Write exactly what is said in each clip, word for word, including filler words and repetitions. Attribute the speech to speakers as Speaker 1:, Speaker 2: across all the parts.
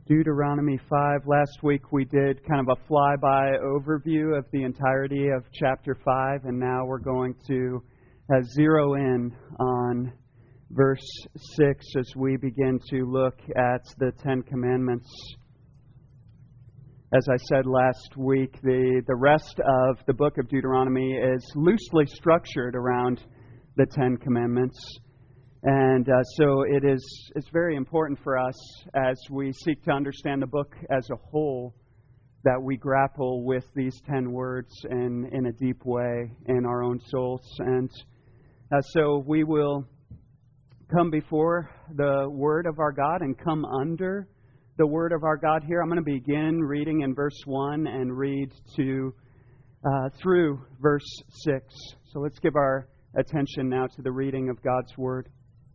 Speaker 1: Deuteronomy five. Last week we did kind of a flyby overview of the entirety of chapter five, and now we're going to uh, zero in on verse six as we begin to look at the Ten Commandments. As I said last week, the, the rest of the book of Deuteronomy is loosely structured around the Ten Commandments. And uh, so it is it's very important for us as we seek to understand the book as a whole that we grapple with these ten words in, in a deep way in our own souls. And uh, so we will come before the Word of our God and come under the Word of our God here. I'm going to begin reading in verse one and read to uh, through verse six. So let's give our attention now to the reading of God's Word.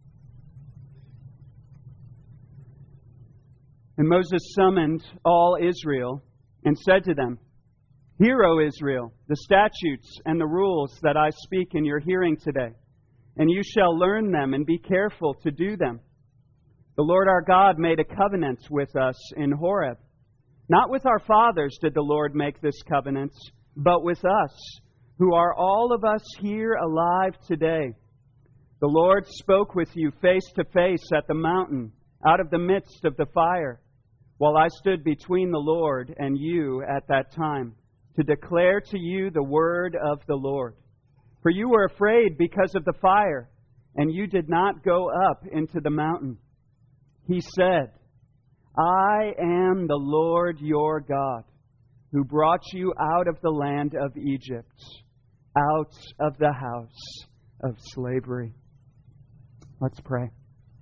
Speaker 1: And Moses summoned all Israel and said to them, "Hear, O Israel, the statutes and the rules that I speak in your hearing today, and you shall learn them and be careful to do them. The Lord our God made a covenant with us in Horeb. Not with our fathers did the Lord make this covenant, but with us, who are all of us here alive today. The Lord spoke with you face to face at the mountain, out of the midst of the fire, while I stood between the Lord and you at that time, to declare to you the word of the Lord. For you were afraid because of the fire, and you did not go up into the mountain. He said, I am the Lord your God, who brought you out of the land of Egypt, out of the house of slavery." Let's pray.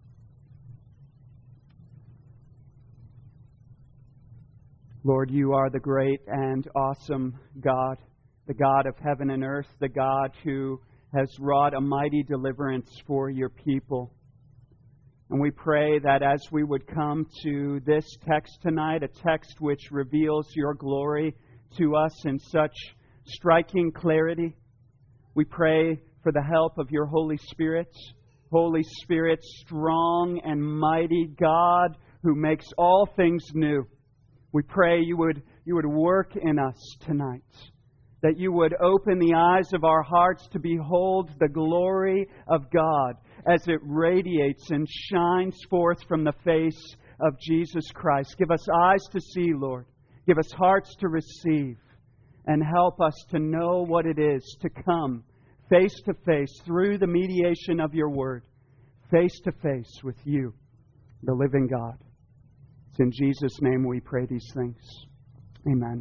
Speaker 1: Lord, you are the great and awesome God, the God of heaven and earth, the God who has wrought a mighty deliverance for your people. And we pray that as we would come to this text tonight, a text which reveals your glory to us in such striking clarity, we pray for the help of your Holy Spirit. Holy Spirit, strong and mighty God who makes all things new. We pray you would, you would work in us tonight, that you would open the eyes of our hearts to behold the glory of God as it radiates and shines forth from the face of Jesus Christ. Give us eyes to see, Lord. Give us hearts to receive, and help us to know what it is to come face to face through the mediation of your word, face to face with you, the living God. It's in Jesus' name we pray these things. Amen.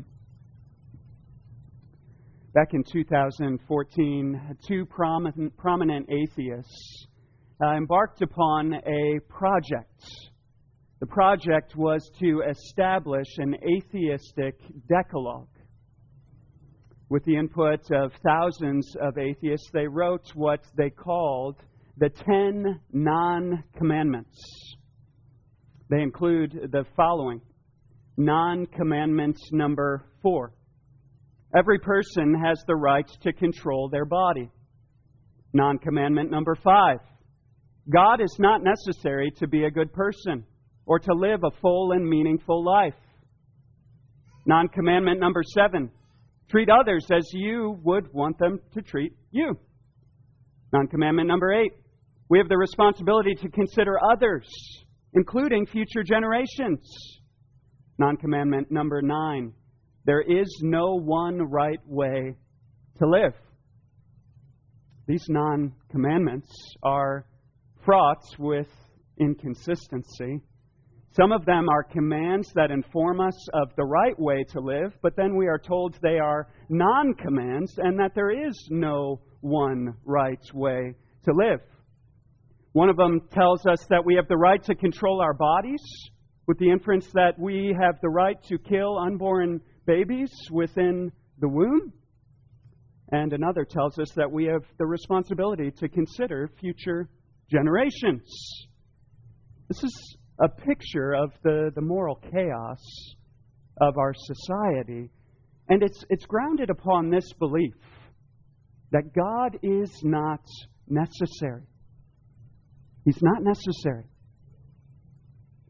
Speaker 1: Back in two thousand fourteen, two prominent, prominent atheists uh, embarked upon a project. The project was to establish an atheistic decalogue. With the input of thousands of atheists, they wrote what they called the Ten Non-Commandments. They include the following. Non-commandment number four. Every person has the right to control their body. Non-commandment number five. God is not necessary to be a good person or to live a full and meaningful life. Non-commandment number seven. Treat others as you would want them to treat you. Non-commandment number eight. We have the responsibility to consider others, including future generations. Non-commandment number nine. There is no one right way to live. These non-commandments are fraught with inconsistency. Some of them are commands that inform us of the right way to live, but then we are told they are non-commands and that there is no one right way to live. One of them tells us that we have the right to control our bodies, with the inference that we have the right to kill unborn babies within the womb. And another tells us that we have the responsibility to consider future generations. This is a picture of the, the moral chaos of our society. And it's, it's grounded upon this belief that God is not necessary. He's not necessary.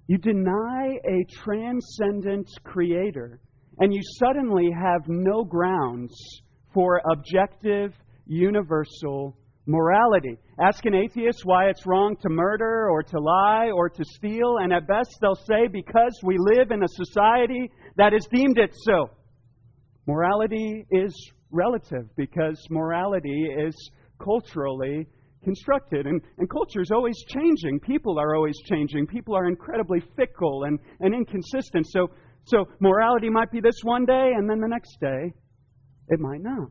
Speaker 1: You deny a transcendent Creator, and you suddenly have no grounds for objective, universal morality. Ask an atheist why it's wrong to murder or to lie or to steal, and at best they'll say because we live in a society that has deemed it so. Morality is relative because morality is culturally constructed. And, and culture is always changing. People are always changing. People are incredibly fickle and, and inconsistent. So, so morality might be this one day, and then the next day it might not.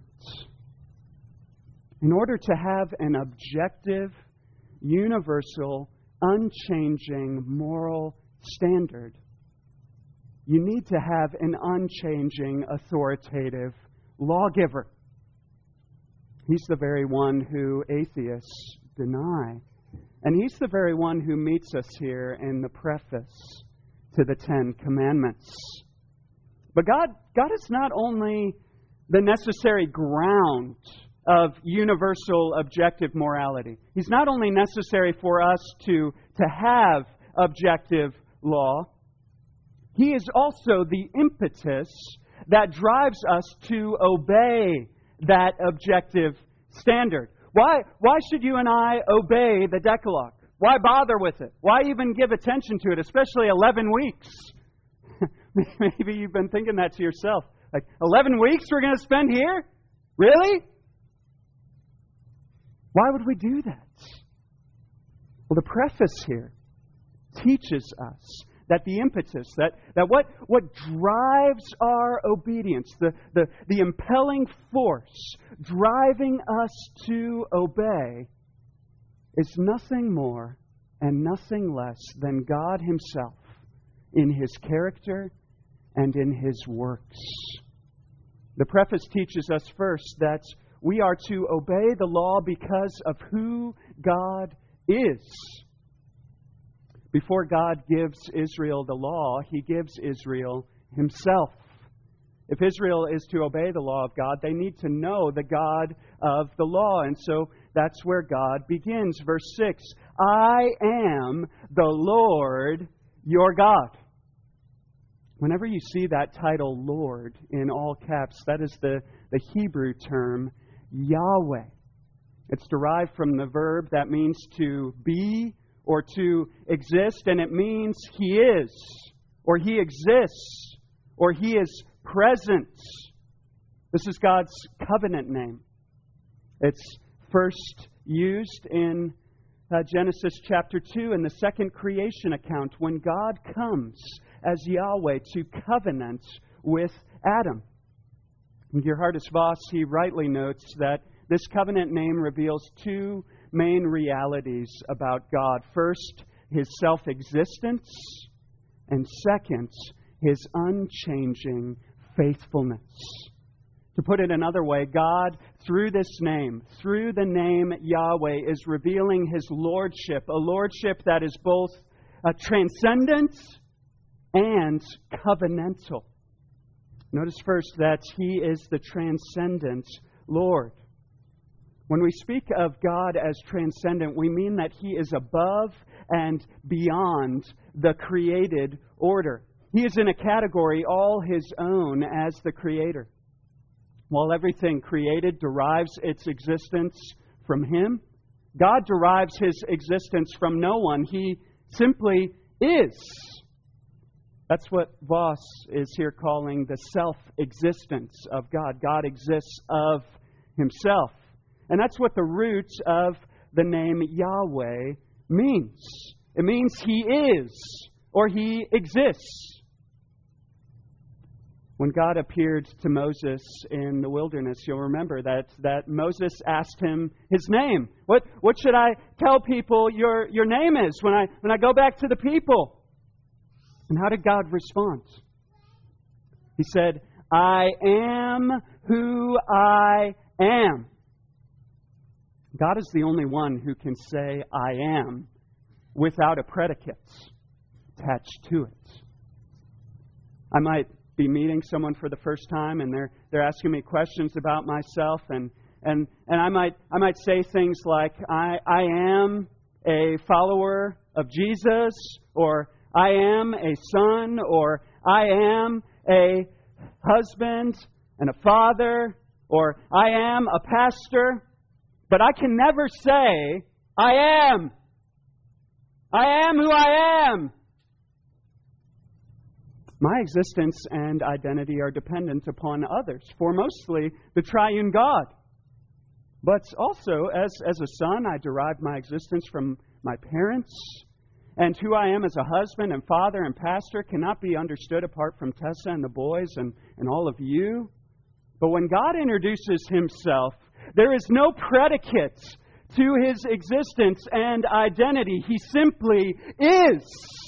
Speaker 1: In order to have an objective, universal, unchanging moral standard, you need to have an unchanging, authoritative lawgiver. He's the very one who atheists deny. And He's the very one who meets us here in the preface to the Ten Commandments. But God, God is not only the necessary ground of universal objective morality. He's not only necessary for us to, to have objective law, He is also the impetus that drives us to obey that objective standard. Why, why should you and I obey the Decalogue? Why bother with it? Why even give attention to it, especially eleven weeks? Maybe you've been thinking that to yourself. Like, eleven weeks we're going to spend here? Really? Why would we do that? Well, the preface here teaches us that the impetus, that, that what, what drives our obedience, the, the, the impelling force driving us to obey, is nothing more and nothing less than God Himself in His character and in His works. The preface teaches us first that we are to obey the law because of who God is. Before God gives Israel the law, He gives Israel Himself. If Israel is to obey the law of God, they need to know the God of the law. And so that's where God begins. Verse six, I am the Lord your God. Whenever you see that title, Lord, in all caps, that is the, the Hebrew term Yahweh. It's derived from the verb that means to be or to exist, and it means He is, or He exists, or He is present. This is God's covenant name. It's first used in uh, Genesis chapter two in the second creation account when God comes as Yahweh to covenant with Adam. And Gerhardus Voss, he rightly notes that this covenant name reveals two main realities about God. First, His self-existence, and second, His unchanging faithfulness. To put it another way, God, through this name, through the name Yahweh, is revealing His lordship, a lordship that is both uh, transcendent and covenantal. Notice first that He is the transcendent Lord. When we speak of God as transcendent, we mean that He is above and beyond the created order. He is in a category all His own as the Creator. While everything created derives its existence from Him, God derives His existence from no one. He simply is. That's what Voss is here calling the self-existence of God. God exists of Himself. And that's what the root of the name Yahweh means. It means He is, or He exists. When God appeared to Moses in the wilderness, you'll remember that, that Moses asked Him His name. What, what should I tell people your, your name is when I, when I go back to the people? And how did God respond? He said, I am who I am. God is the only one who can say, I am, without a predicate attached to it. I might be meeting someone for the first time, and they're they're asking me questions about myself, and and, and I might I might say things like, I I am a follower of Jesus, or I am a son, or I am a husband and a father, or I am a pastor. But I can never say, I am. I am who I am. My existence and identity are dependent upon others, foremostly the triune God. But also, as, as a son, I derive my existence from my parents. And who I am as a husband and father and pastor cannot be understood apart from Tessa and the boys and, and all of you. But when God introduces Himself, there is no predicate to His existence and identity. He simply is.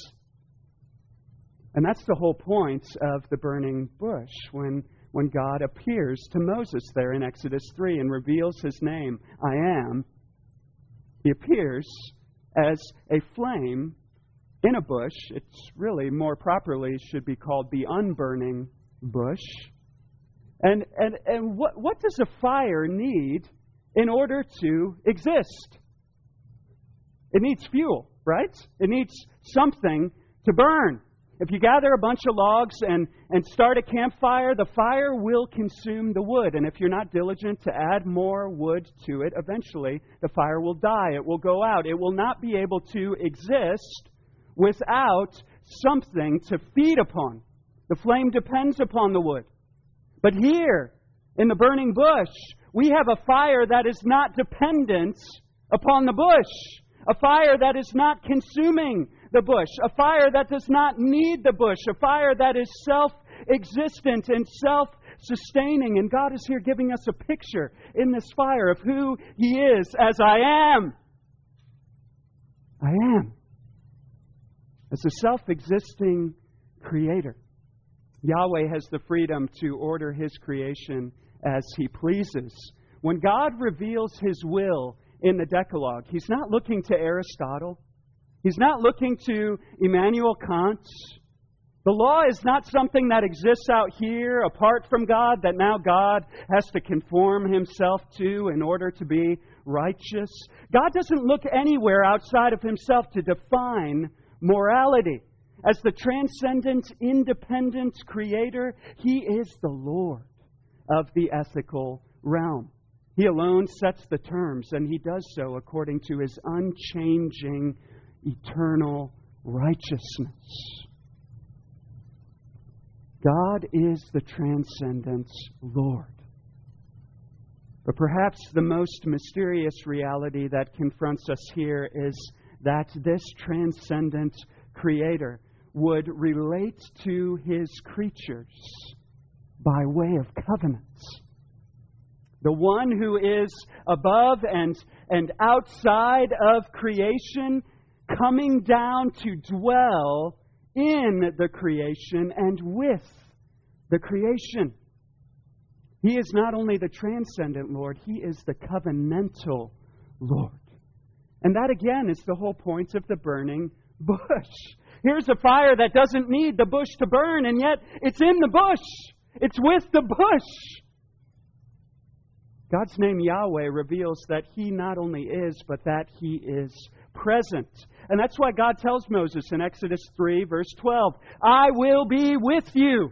Speaker 1: And that's the whole point of the burning bush, when, when God appears to Moses there in Exodus three and reveals His name, I am. He appears as a flame in a bush. It's really, more properly, should be called the unburning bush. And, and, and what, what does a fire need in order to exist? It needs fuel, right? It needs something to burn. If you gather a bunch of logs and, and start a campfire, the fire will consume the wood. And if you're not diligent to add more wood to it, eventually the fire will die. It will go out. It will not be able to exist without something to feed upon. The flame depends upon the wood. But here, in the burning bush, we have a fire that is not dependent upon the bush. A fire that is not consuming the bush. A fire that does not need the bush. A fire that is self-existent and self-sustaining. And God is here giving us a picture in this fire of who He is as I am. I am. As a self-existing Creator. Yahweh has the freedom to order His creation as He pleases. When God reveals His will in the Decalogue, He's not looking to Aristotle. He's not looking to Immanuel Kant. The law is not something that exists out here apart from God, that now God has to conform Himself to in order to be righteous. God doesn't look anywhere outside of Himself to define morality. As the transcendent, independent Creator, He is the Lord of the ethical realm. He alone sets the terms, and He does so according to His unchanging, eternal righteousness. God is the transcendent Lord. But perhaps the most mysterious reality that confronts us here is that this transcendent Creator would relate to His creatures by way of covenants. The one who is above and, and outside of creation, coming down to dwell in the creation and with the creation. He is not only the transcendent Lord, He is the covenantal Lord. And that again is the whole point of the burning bush. Here's a fire that doesn't need the bush to burn, and yet it's in the bush. It's with the bush. God's name Yahweh reveals that He not only is, but that He is present. And that's why God tells Moses in Exodus three, verse twelve, I will be with you.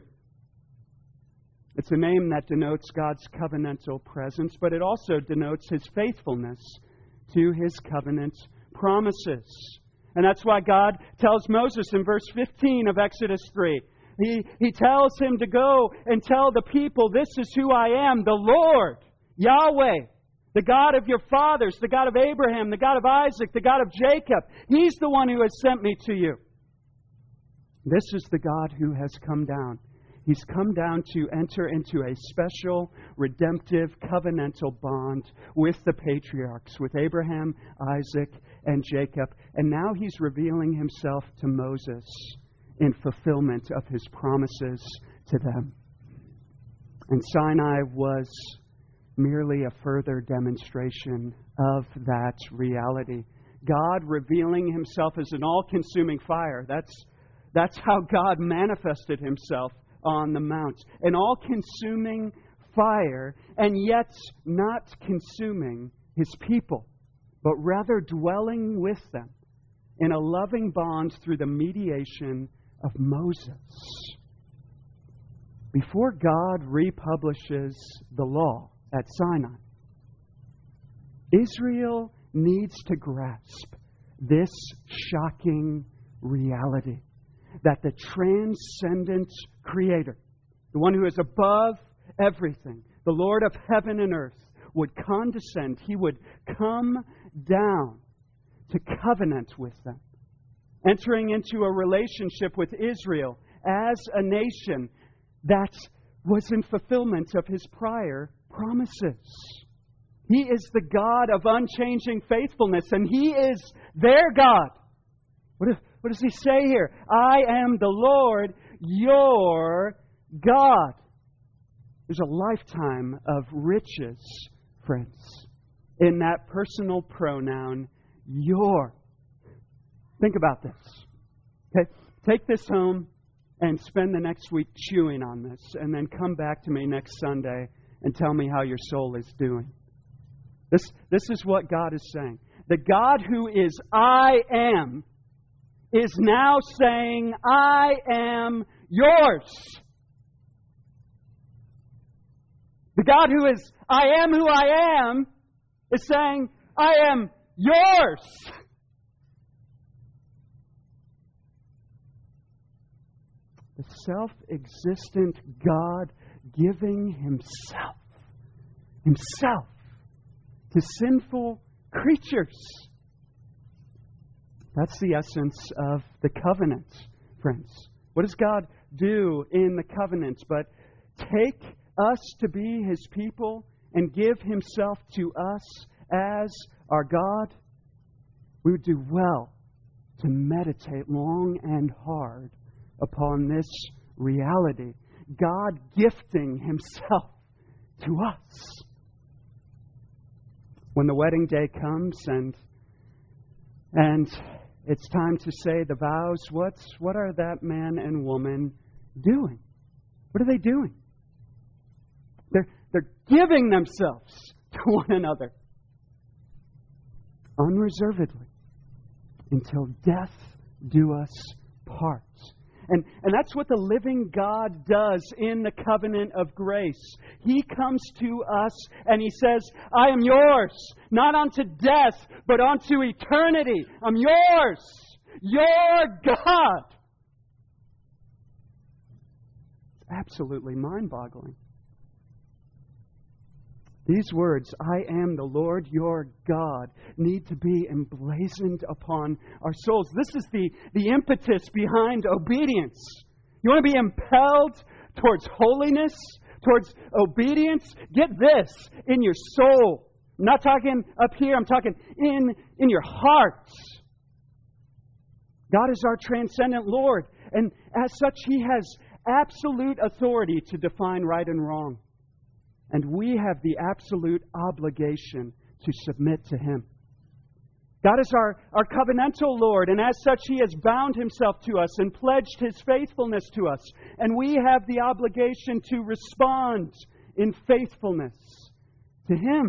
Speaker 1: It's a name that denotes God's covenantal presence, but it also denotes His faithfulness to His covenant promises. And that's why God tells Moses in verse fifteen of Exodus three, He, he tells him to go and tell the people, this is who I am, the Lord, Yahweh, the God of your fathers, the God of Abraham, the God of Isaac, the God of Jacob. He's the one who has sent me to you. This is the God who has come down. He's come down to enter into a special, redemptive, covenantal bond with the patriarchs, with Abraham, Isaac, and Jacob. And now He's revealing Himself to Moses in fulfillment of His promises to them. And Sinai was merely a further demonstration of that reality. God revealing Himself as an all-consuming fire. That's, that's how God manifested Himself on the mount. An all-consuming fire, and yet not consuming His people, but rather dwelling with them in a loving bond through the mediation of Moses. Before God republishes the law at Sinai, Israel needs to grasp this shocking reality that the transcendent Creator, the one who is above everything, the Lord of heaven and earth, would condescend. He would come down to covenant with them, entering into a relationship with Israel as a nation that was in fulfillment of His prior promises. He is the God of unchanging faithfulness, and He is their God. What, if, what does He say here? I am the Lord, your God. There's a lifetime of riches, friends, in that personal pronoun, your. Think about this. Okay? Take this home and spend the next week chewing on this, and then come back to me next Sunday and tell me how your soul is doing. This, this is what God is saying. The God who is I am is now saying, I am yours. The God who is I am who I am is saying, I am yours. The self-existent God giving Himself, Himself, to sinful creatures. That's the essence of the covenant, friends. What does God do in the covenant but take us to be His people and give Himself to us as our God? We would do well to meditate long and hard upon this reality. God gifting Himself to us. When the wedding day comes and and it's time to say the vows, what's what are that man and woman doing? What are they doing? They're they're giving themselves to one another unreservedly until death do us part. And, and that's what the living God does in the covenant of grace. He comes to us and He says, I am yours, not unto death, but unto eternity. I'm yours, your God. It's absolutely mind-boggling. These words, I am the Lord your God, need to be emblazoned upon our souls. This is the, the impetus behind obedience. You want to be impelled towards holiness, towards obedience? Get this in your soul. I'm not talking up here, I'm talking in, in your heart. God is our transcendent Lord, and as such, He has absolute authority to define right and wrong. And we have the absolute obligation to submit to Him. God is our, our covenantal Lord, and as such He has bound Himself to us and pledged His faithfulness to us. And we have the obligation to respond in faithfulness to Him.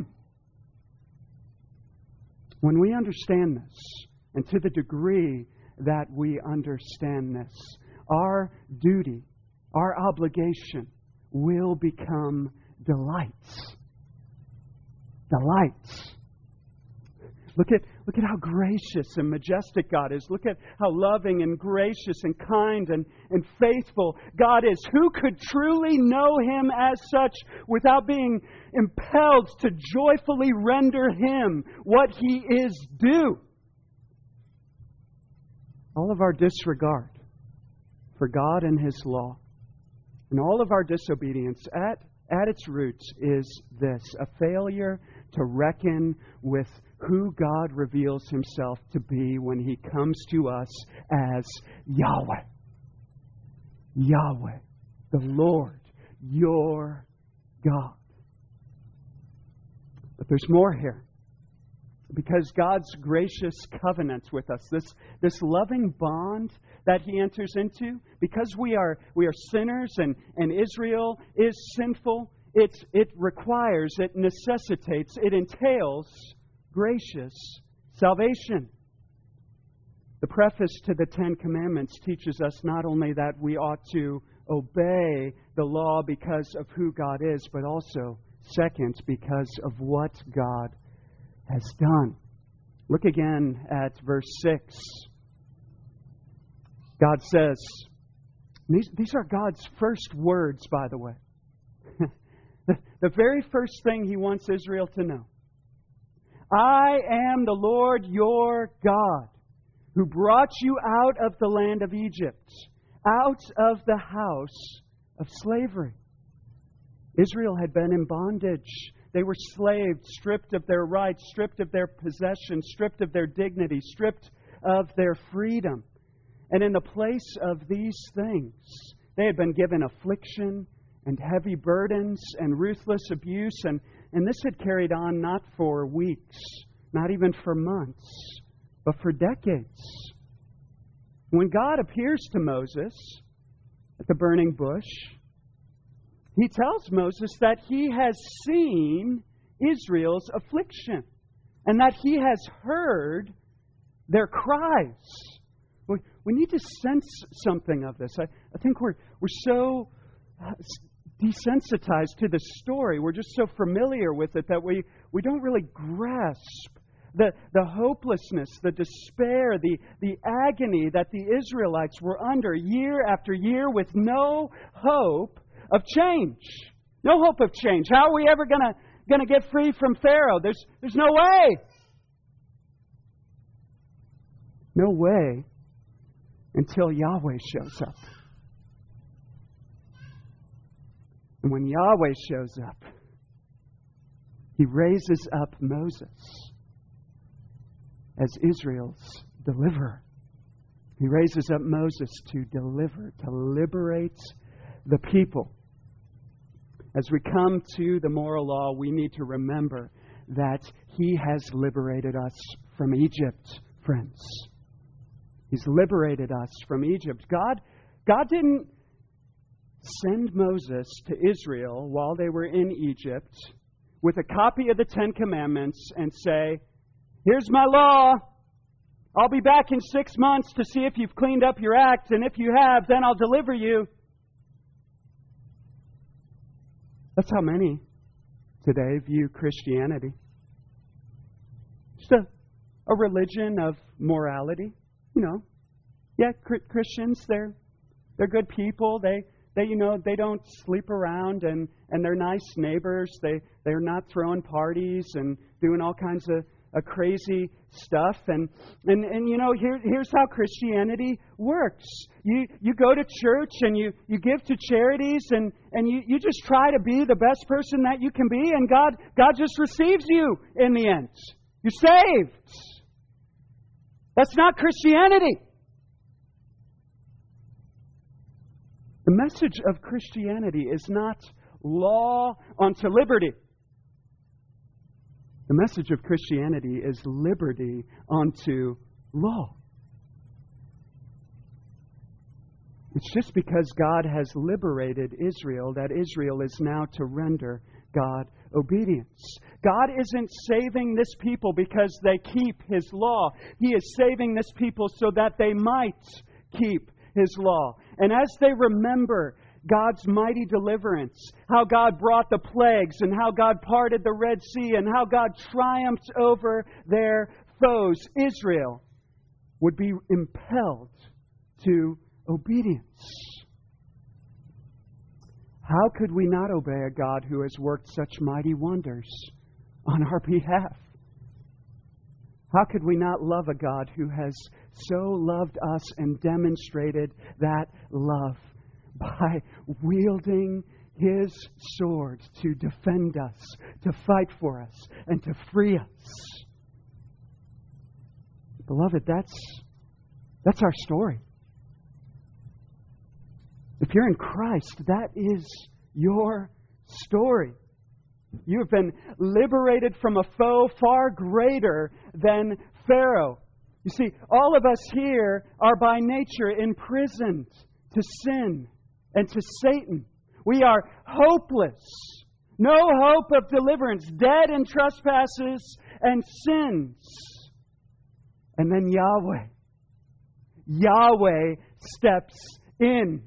Speaker 1: When we understand this, and to the degree that we understand this, our duty, our obligation will become delights. Delights. Look at, look at how gracious and majestic God is. Look at how loving and gracious and kind and, and faithful God is. Who could truly know Him as such without being impelled to joyfully render Him what He is due? All of our disregard for God and His law, and all of our disobedience at At its roots is this, a failure to reckon with who God reveals Himself to be when He comes to us as Yahweh. Yahweh, the Lord, your God. But there's more here. Because God's gracious covenant with us, this, this loving bond that He enters into, because we are we are sinners and, and Israel is sinful, it, it requires, it necessitates, it entails gracious salvation. The preface to the Ten Commandments teaches us not only that we ought to obey the law because of who God is, but also, second, because of what God has done. Look again at verse six. God says, these, these are God's first words, by the way. the, the very first thing He wants Israel to know. I am the Lord your God, who brought you out of the land of Egypt, out of the house of slavery. Israel had been in bondage. They were slaves, stripped of their rights, stripped of their possessions, stripped of their dignity, stripped of their freedom. And in the place of these things, they had been given affliction and heavy burdens and ruthless abuse. And, and this had carried on not for weeks, not even for months, but for decades. When God appears to Moses at the burning bush, He tells Moses that He has seen Israel's affliction and that He has heard their cries. We, we need to sense something of this. I, I think we're, we're so desensitized to the story. We're just so familiar with it that we, we don't really grasp the, the hopelessness, the despair, the, the agony that the Israelites were under year after year with no hope of change. No hope of change. How are we ever going to going to get free from Pharaoh? There's there's no way. No way until Yahweh shows up. And when Yahweh shows up, He raises up Moses as Israel's deliverer. He raises up Moses to deliver, to liberate the people. As we come to the moral law, we need to remember that He has liberated us from Egypt, friends. He's liberated us from Egypt. God, God didn't send Moses to Israel while they were in Egypt with a copy of the Ten Commandments and say, here's my law. I'll be back in six months to see if you've cleaned up your act, and if you have, then I'll deliver you. That's how many today view Christianity. Just a, a religion of morality. You know, yeah, Christians, they're they're good people. They they you know they don't sleep around and, and they're nice neighbors. They they're not throwing parties and doing all kinds of uh, crazy stuff. And and and you know here here's how Christianity works. You you go to church and you, you give to charities and, and you, you just try to be the best person that you can be, and God God just receives you in the end. You're saved. That's not Christianity. The message of Christianity is not law unto liberty. The message of Christianity is liberty unto law. It's just because God has liberated Israel that Israel is now to render God obedience. God isn't saving this people because they keep His law. He is saving this people so that they might keep His law. And as they remember God's mighty deliverance, how God brought the plagues and how God parted the Red Sea and how God triumphed over their foes, Israel would be impelled to obedience. How could we not obey a God who has worked such mighty wonders on our behalf? How could we not love a God who has so loved us and demonstrated that love by wielding His sword to defend us, to fight for us, and to free us? Beloved, that's, that's our story. If you're in Christ, that is your story. You have been liberated from a foe far greater than Pharaoh. You see, all of us here are by nature imprisoned to sin and to Satan. We are hopeless. No hope of deliverance. Dead in trespasses and sins. And then Yahweh Yahweh steps in.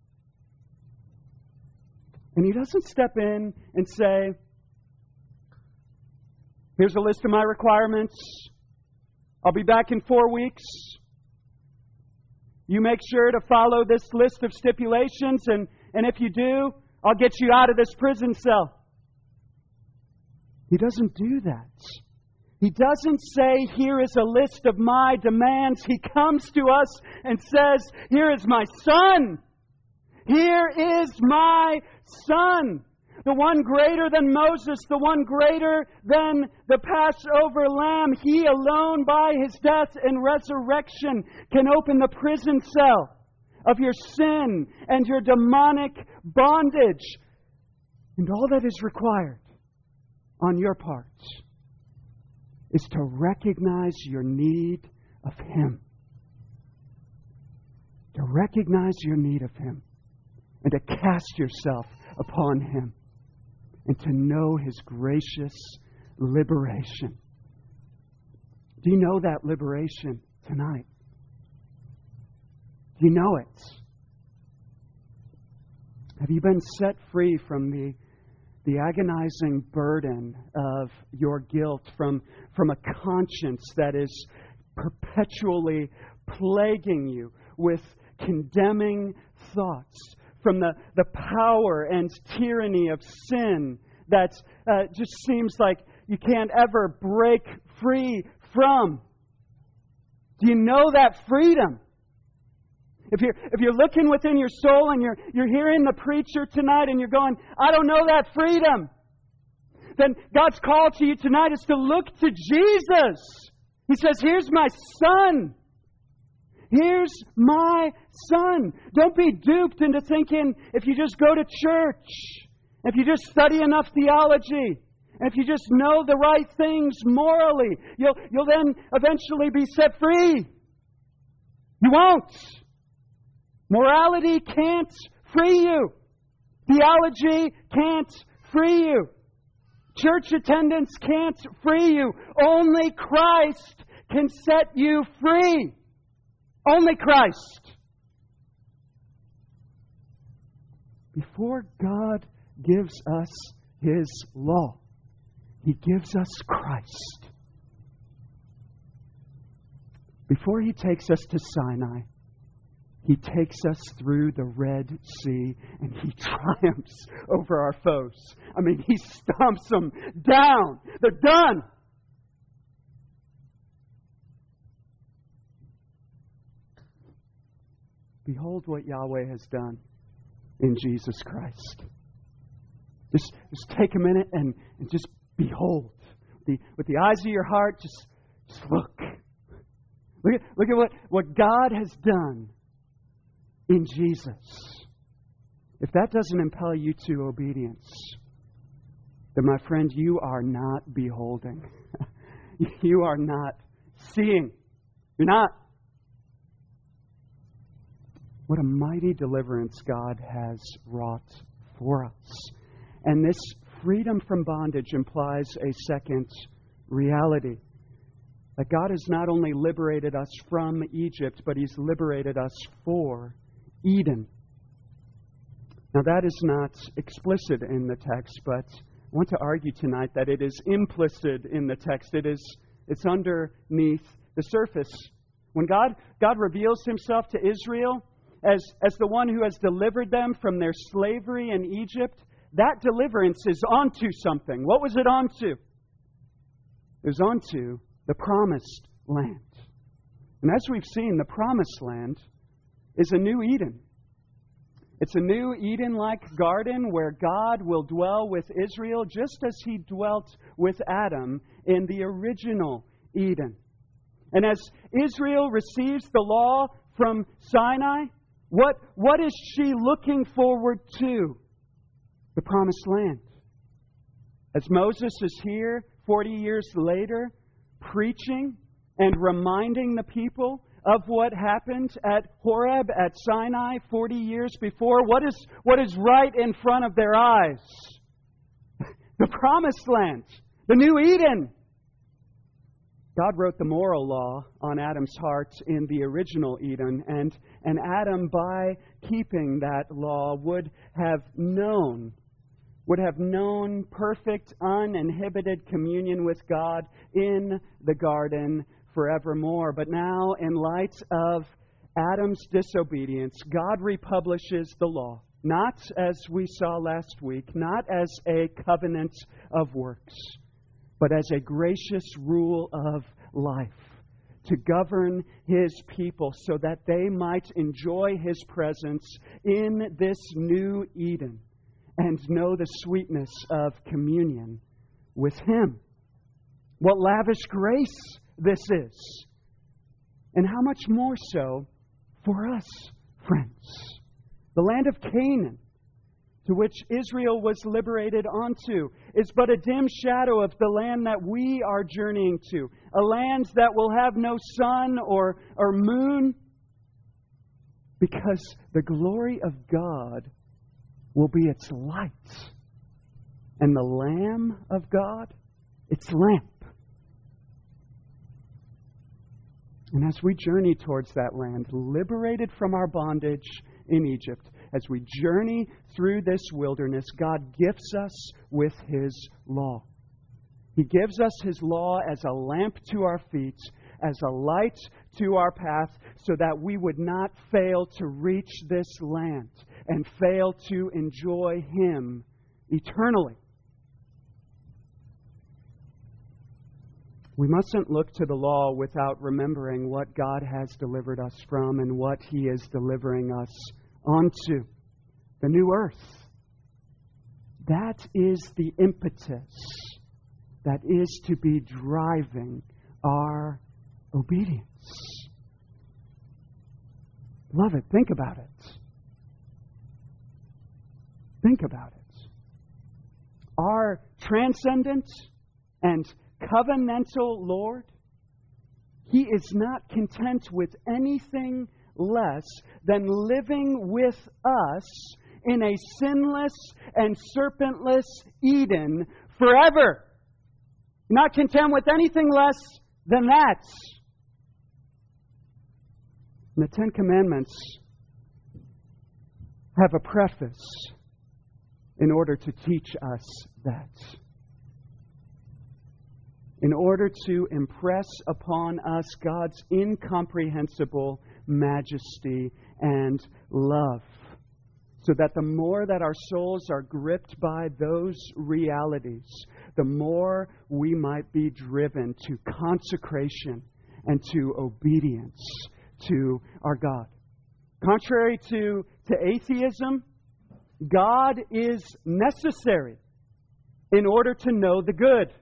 Speaker 1: And He doesn't step in and say, here's a list of my requirements. I'll be back in four weeks. You make sure to follow this list of stipulations, and, and if you do, I'll get you out of this prison cell. He doesn't do that. He doesn't say, here is a list of my demands. He comes to us and says, here is my Son. Here is my Son. The one greater than Moses, the one greater than the Passover lamb. He alone, by His death and resurrection, can open the prison cell of your sin and your demonic bondage. And all that is required on your part is to recognize your need of Him. To recognize your need of Him. And to cast yourself upon Him. And to know His gracious liberation. Do you know that liberation tonight? Do you know it? Have you been set free from the, the agonizing burden of your guilt, from, from a conscience that is perpetually plaguing you with condemning thoughts? From the, the power and tyranny of sin that uh, just seems like you can't ever break free from. Do you know that freedom? If you're, if you're looking within your soul and you're, you're hearing the preacher tonight and you're going, I don't know that freedom, then God's call to you tonight is to look to Jesus. He says, here's my Son. Here's my Son. Don't be duped into thinking if you just go to church, if you just study enough theology, and if you just know the right things morally, you'll, you'll then eventually be set free. You won't. Morality can't free you. Theology can't free you. Church attendance can't free you. Only Christ can set you free. Only Christ. Before God gives us His law, He gives us Christ. Before He takes us to Sinai, He takes us through the Red Sea and He triumphs over our foes. I mean, He stomps them down. They're done. Behold what Yahweh has done in Jesus Christ. Just, just take a minute and, and just behold. The, with the eyes of your heart, just, just look. Look at, look at what, what God has done in Jesus. If that doesn't impel you to obedience, then my friend, you are not beholding. You are not seeing. You're not. What a mighty deliverance God has wrought for us. And this freedom from bondage implies a second reality. That God has not only liberated us from Egypt, but He's liberated us for Eden. Now that is not explicit in the text, but I want to argue tonight that it is implicit in the text. It is, it's underneath the surface. When God, God reveals Himself to Israel as, as the one who has delivered them from their slavery in Egypt, that deliverance is onto something. What was it onto? It was onto the promised land. And as we've seen, the promised land is a new Eden. It's a new Eden-like garden where God will dwell with Israel just as He dwelt with Adam in the original Eden. And as Israel receives the law from Sinai, what, what is she looking forward to? The promised land. As Moses is here forty years later, preaching and reminding the people of what happened at Horeb, at Sinai, forty years before, what is, what is right in front of their eyes? The promised land, the new Eden. God wrote the moral law on Adam's heart in the original Eden, and, and Adam, by keeping that law, would have known, would have known perfect, uninhibited communion with God in the garden forevermore. But now, in light of Adam's disobedience, God republishes the law, not as we saw last week, not as a covenant of works, but as a gracious rule of life to govern His people so that they might enjoy His presence in this new Eden and know the sweetness of communion with Him. What lavish grace this is! And how much more so for us, friends. The land of Canaan, to which Israel was liberated onto, is but a dim shadow of the land that we are journeying to. A land that will have no sun or, or moon, because the glory of God will be its light, and the Lamb of God, its lamp. And as we journey towards that land, liberated from our bondage in Egypt, as we journey through this wilderness, God gifts us with His law. He gives us His law as a lamp to our feet, as a light to our path, so that we would not fail to reach this land and fail to enjoy Him eternally. We mustn't look to the law without remembering what God has delivered us from and what He is delivering us onto, the new earth. That is the impetus that is to be driving our obedience. Beloved, think about it. Think about it. Our transcendent and covenantal Lord, He is not content with anything less than living with us in a sinless and serpentless Eden forever. Not content with anything less than that. And the Ten Commandments have a preface in order to teach us that. In order to impress upon us God's incomprehensible majesty and love, so that the more that our souls are gripped by those realities, the more we might be driven to consecration and to obedience to our God. Contrary to, to atheism, God is necessary in order to know the good.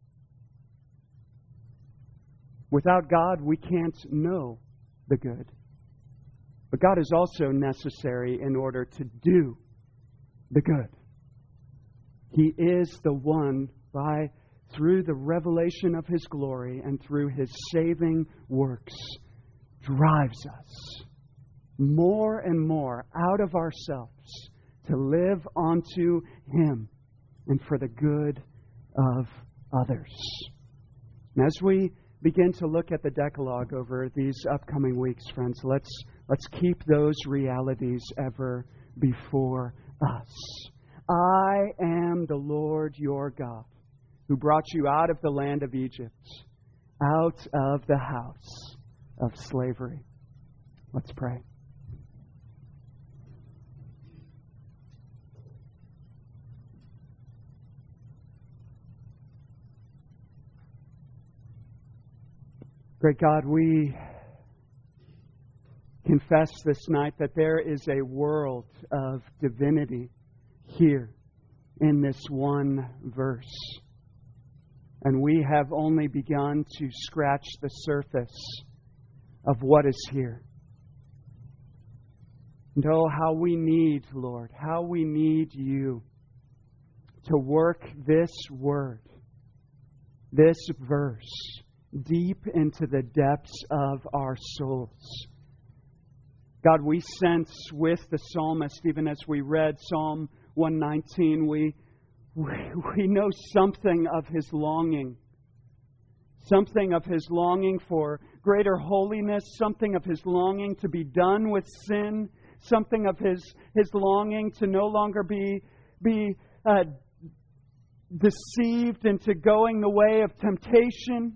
Speaker 1: Without God, we can't know the good. But God is also necessary in order to do the good. He is the one by, through the revelation of His glory and through His saving works, drives us more and more out of ourselves to live unto Him and for the good of others. And as we begin to look at the Decalogue over these upcoming weeks, friends, let's let's keep those realities ever before us. I am the Lord your God, who brought you out of the land of Egypt, out of the house of slavery. Let's pray. Great God, we confess this night that there is a world of divinity here in this one verse. And we have only begun to scratch the surface of what is here. And oh, how we need, Lord, how we need You to work this word, this verse, deep into the depths of our souls. God, we sense with the psalmist, even as we read Psalm one nineteen, we, we, we know something of his longing, something of His longing for greater holiness, something of His longing to be done with sin, something of His, his longing to no longer be, be uh, deceived into going the way of temptation.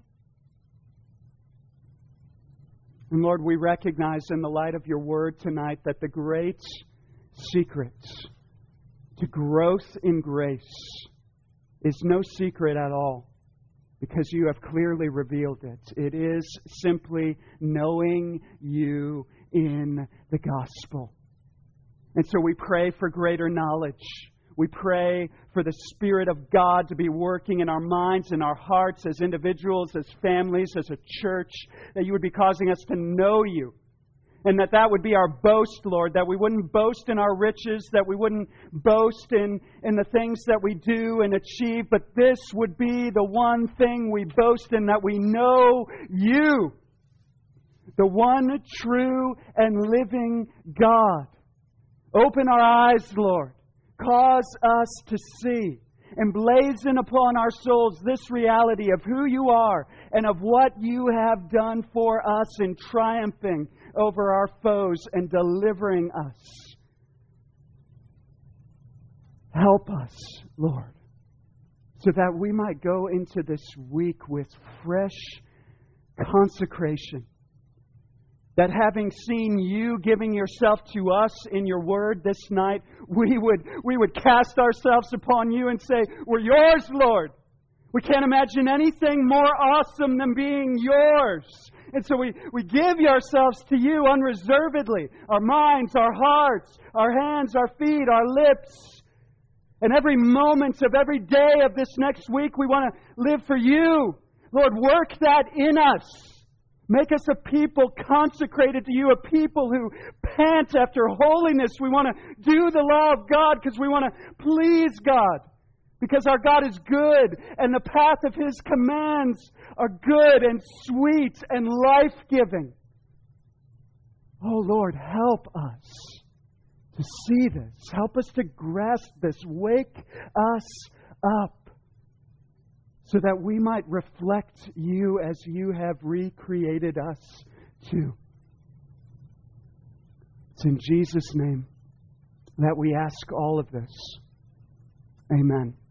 Speaker 1: And Lord, we recognize in the light of Your Word tonight that the great secret to growth in grace is no secret at all, because You have clearly revealed it. It is simply knowing You in the gospel. And so we pray for greater knowledge. We pray for the Spirit of God to be working in our minds and our hearts as individuals, as families, as a church, that You would be causing us to know You. And that that would be our boast, Lord, that we wouldn't boast in our riches, that we wouldn't boast in, in the things that we do and achieve, but this would be the one thing we boast in, that we know You, the one true and living God. Open our eyes, Lord. Cause us to see. Emblazon upon our souls this reality of who You are and of what You have done for us in triumphing over our foes and delivering us. Help us, Lord, so that we might go into this week with fresh consecration. That having seen You giving Yourself to us in Your Word this night, we would, we would cast ourselves upon You and say, we're Yours, Lord. We can't imagine anything more awesome than being Yours. And so we, we give ourselves to You unreservedly. Our minds, our hearts, our hands, our feet, our lips. And every moment of every day of this next week, we want to live for You. Lord, work that in us. Make us a people consecrated to You, a people who pant after holiness. We want to do the law of God because we want to please God. Because our God is good and the path of His commands are good and sweet and life-giving. Oh Lord, help us to see this. Help us to grasp this. Wake us up. So that we might reflect You as You have recreated us to. It's in Jesus' name that we ask all of this. Amen.